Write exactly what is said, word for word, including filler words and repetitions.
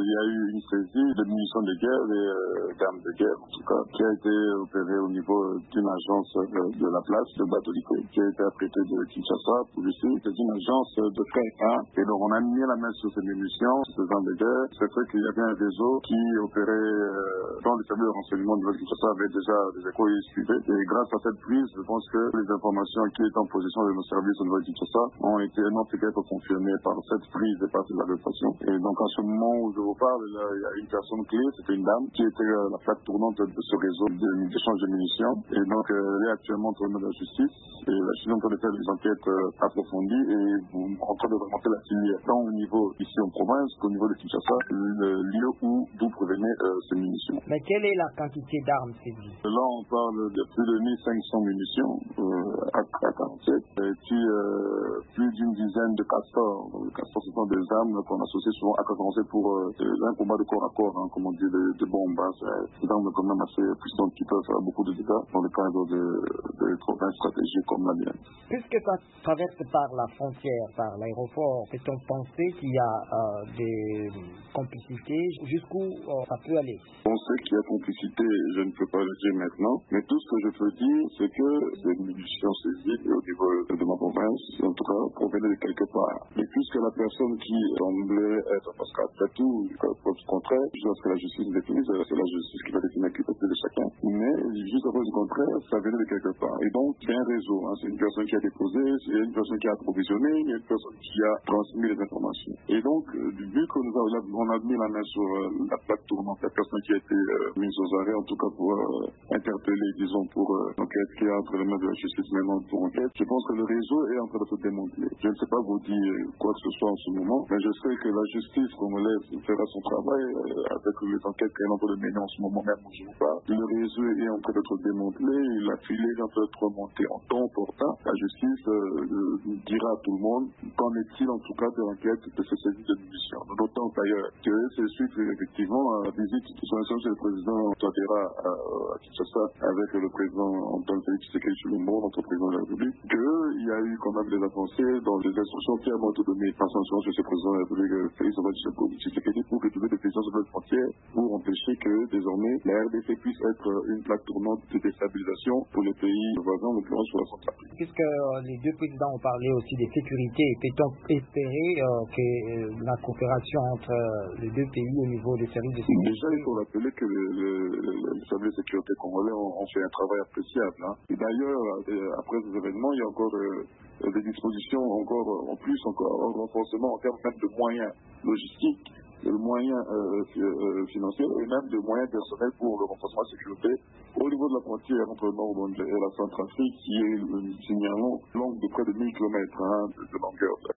y a eu une saisie de munitions de guerre et euh, d'armes de guerre, en tout cas, qui a été opérée au niveau d'une agence de, de la place de Batoliko, qui a été apprêtée de Kinshasa pour ici. C'est une agence de frais. Hein. Et donc, on a mis la main sur ces munitions, sur ces armes de guerre. C'est vrai qu'il y avait un réseau qui opérait euh, dans le service de renseignement de Kinshasa avait déjà des échos et suivaient. Et grâce à cette prise, je pense que les informations qui étaient en possession de nos services au niveau de Kinshasa ont été non pu être confirmées par cette prise et par cette arrestation. Et donc, en ce moment où je vous parle, là, il y a une personne clé, c'était une dame qui était euh, la plaque tournante de ce réseau d'échange de, de munitions. Et donc, euh, elle est actuellement entre les mains de la justice. Et la justice est en train de faire des enquêtes euh, approfondies et en train de remonter la filière, tant au niveau ici en province qu'au niveau de Kinshasa, le lieu où d'où provenaient euh, ces munitions. Mais quelle est la quantité d'armes saisies? Là, on parle de plus de mille cinq cents munitions euh, à quarante-sept et puis euh, plus d'une dizaine de castors. Donc, les castors, ce sont des armes qu'on associe souvent à quarante-sept pour euh, un combat de corps à corps, hein, comme on dit, de, de bombes. Hein. C'est des armes quand même assez puissantes qui peuvent faire beaucoup de dégâts dans le cadre de, de provinces stratégiques comme la mienne. Puisque ça traverse par la frontière, par l'aéroport, peut-on penser qu'il y a euh, des complicités? Jusqu'où euh, ça peut aller? On sait qu'il y a complicité, je ne peux pas le dire maintenant, mais tout ce que je peux dire, c'est que ces munitions saisies au niveau de ma province, en tout cas, provenaient de quelque part. Et puisque la personne qui semblait être, parce qu'après tout, pour le contraire, jusqu'à la justice définisse, c'est la justice qui va définir la culpabilité de chacun, mais juste à cause du contraire, ça venait de quelque part. Et donc, c'est un réseau, hein. C'est une personne qui a déposé, c'est une personne qui a approvisionné, il y a une personne qui a transmis les informations. Et donc, vu que nous avons, on a mis la main sur euh, la plaque tournante, la personne qui a été euh, mise aux arrêts, en tout cas pour euh, interpeller, disons, pour euh, l'enquête qui est entre les mains de la justice maintenant pour enquête, je pense que le réseau est en train de se démanteler. Je ne sais pas vous dire quoi que ce soit en ce moment, mais je sais que la justice congolaise fera son travail euh, avec les enquêtes qu'elle est en train de mener en ce moment même où je vous parle. Le réseau est en train d'être démantelé, la filée est en train d'être remontée en temps opportun. La justice euh, dira à tout le monde qu'en est-il en tout cas de l'enquête de ce service de munitions. D'autant d'ailleurs que c'est suite effectivement à la visite de son excellence le président Touadéra à, à Kinshasa avec le président Antoine Félix Tshisekedi Tshilombo, notre président de la République, qu'il y a eu quand même des avancées dans les instructions qui ont été données par son excellence le président de la République Félix Antoine Tshisekedi pour réduire des pressions sur notre frontière pour empêcher que désormais la R D C puisse être une plaque tournante de déstabilisation pour les pays voisins, en l'occurrence sur la Centrafrique. Puisque euh, les deux présidents ont parlé aussi de sécurité, peut-on espérer euh, que euh, la coopération entre euh, les deux pays au niveau des services de sécurité? Déjà, il faut rappeler que le, le, le, le service de sécurité congolais ont, ont fait un travail appréciable. Hein. Et d'ailleurs, euh, après ces événements, il y a encore euh, des dispositions encore en plus, encore un renforcement en termes même de moyens logistiques, de moyens euh, euh, financiers et même de moyens personnels pour le renforcement de la sécurité au niveau de la frontière entre le Nord et la Centrafrique, qui est une signalon longue de près de mille kilomètres hein, de, de longueur.